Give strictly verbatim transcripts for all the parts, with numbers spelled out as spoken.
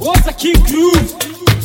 What's a King Groove?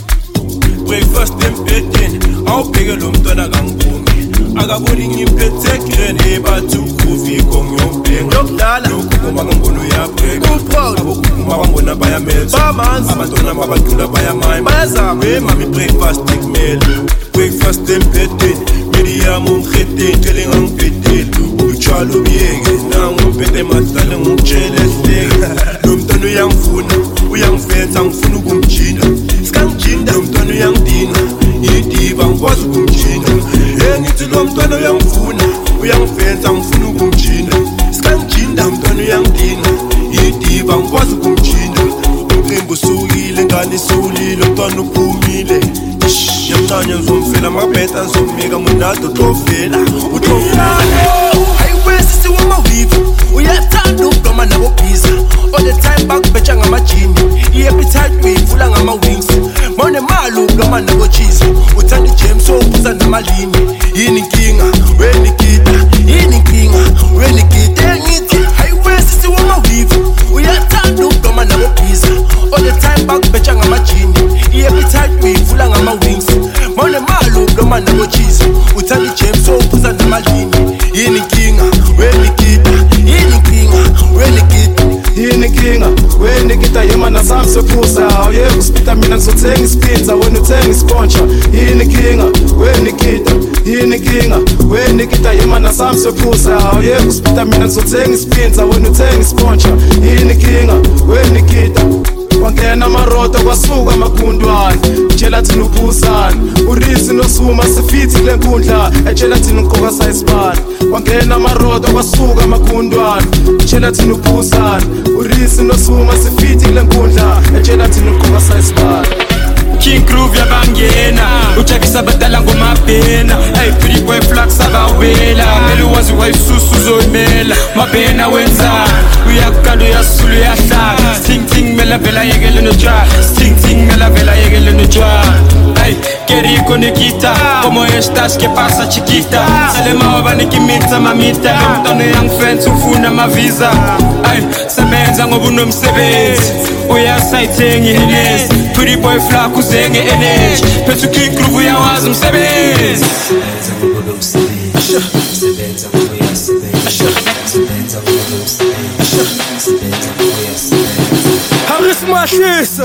Breakfast empedeni awubheke lo mntwana kangibumi akaboni ngimphethekile ebathu kufi kongyobhenga yokudala lokuma kangono uyabheka abokuma bangona bayamelza bamanzi abantwana babadula bayamaya bayazama mami breakfast ikumele breakfast empedeni Miriam umkhetheni cele ngangipheteli utshwala ubiyeke nangiphethe madlala ngumtshele sihleke lo mntwana uyangifuna uyangifetha ngifuna ukumjina sikangijinda lo mntwana uyangidina idiba ngikwazi ukumjina engithi lo mntwana uyangifuna uyangifetha ngifuna ukumjina sikangijinda lo mntwana uyangidina idiba ngikwazi ukumjina umqimbi usukile ngane isulile mntwana uphumile yamncane ngizomfela amabheta ngizomika munado utlofela utlofela hayiwesisi wamawivu uyathanda ukugoma nabo bhiza all the time bakubhetsha ngamajini i-appetite uyivula ngama-wings mawunemali ukugoma nabo cheese uthanda ijames obuza namalini yini inkinga wenikita yini inkinga wenikita engithi hayiwesisi wamawivu uyathanda ukugoma nabo bhiza all the time bakubhetsha ngamajini i-appetite uyivula ngama-wings mawunemali ukugoma nabo cheese uthanda ijames obuza namalini yini inkinga wenikita yini inkinga wenikita yini inkinga wenikita yemana sami sephuza awuyeke usipita mina ngizothenga isipizza wena uthenga isponcha yini inkinga wenikita yini inkinga wenikita yemana sami sephuza awuyeke usipita mina ngizothenga isipizza wena uthenga isponcha yini inkinga wenikita wangena amaroto kwasuka amagundwane tshela thina uphusana urisi nosuma sifithi kule nkundla etshela thina unkoka sayisibani wangena amaroto kwasuka amagundwane tshela thina uphusana urisi nosuma sifithi kule nkundla etshela thina unkoka sayisibani King Groove yabangena ujakisa badala ngomabhena hey pretty boy flax abawela mele wazi wayisusu uzoyimela mabhena wenza uyakukanda uyasula uyahlaka sting ting mela vela yekele notshwala sting ting mela vela yekele notshwala hey keriko nikita como estas que pasa chiquita sale mawa nikimitsa mamita mntwana yangifenza ufuna mavisa hey sebenza ngoba unomsebenzi uyasayithenga ihenesi pretty boy flax uzenge energy phethu King Groove uyawazi umsebenzi sebenza ngoba umsebenzi sebenza ngoba uyasebenza sebenza ngoba umsebenzi sebenza ngoba uyasebenza hangisimashisa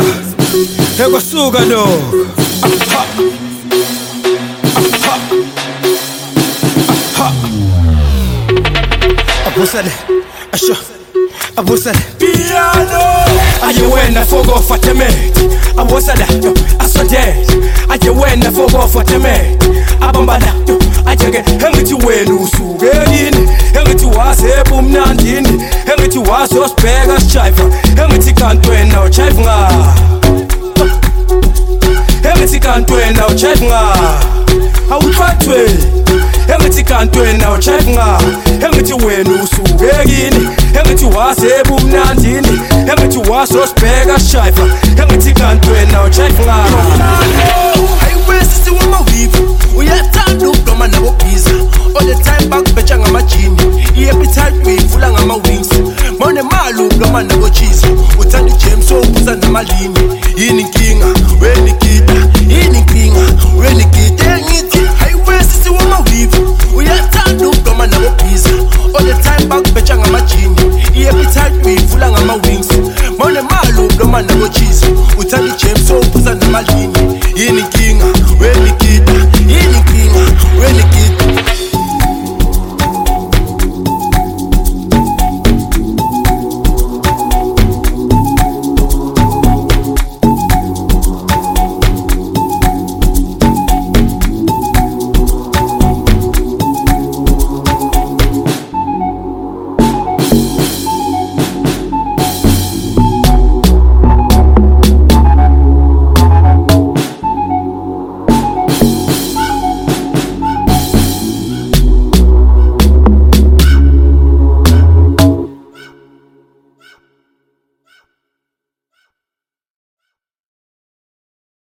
ekwasuka lo apha apha apha abusale asho abusale piano aye wena fogo fatemeti abusala asodela aye wena fogo fatemeti abambala ajeke engithi wena usuke yini engithi wasebu mnandini engithi wasosibheka sijiva engithi kanti wena ujive nga engithi kanti wena ujive nga awuqhathwe engithi kanti wena ujive nga engithi wena usuke yini engithi wasebu mnandini engithi wasosibheka sijiva engithi kanti wena ujive nga hayiwesisi wamawivu uyathanda ukugoma nabo bhiza all the time bakubhetsha ngamajini i-appetite uyivula ngama-wings mawunemali ukugoma nabo cheese uthanda ijames obuza namalini yini inkinga wenikita yini inkinga wenikita engithi hayiwesisi wamawivu uyathanda ukugoma nabo bhiza all the time bakubhetsha ngamajini i-appetite uyivula ngama-wings mawunemali ukugoma nabo cheese uthanda ijames obuza namalini yini inkinga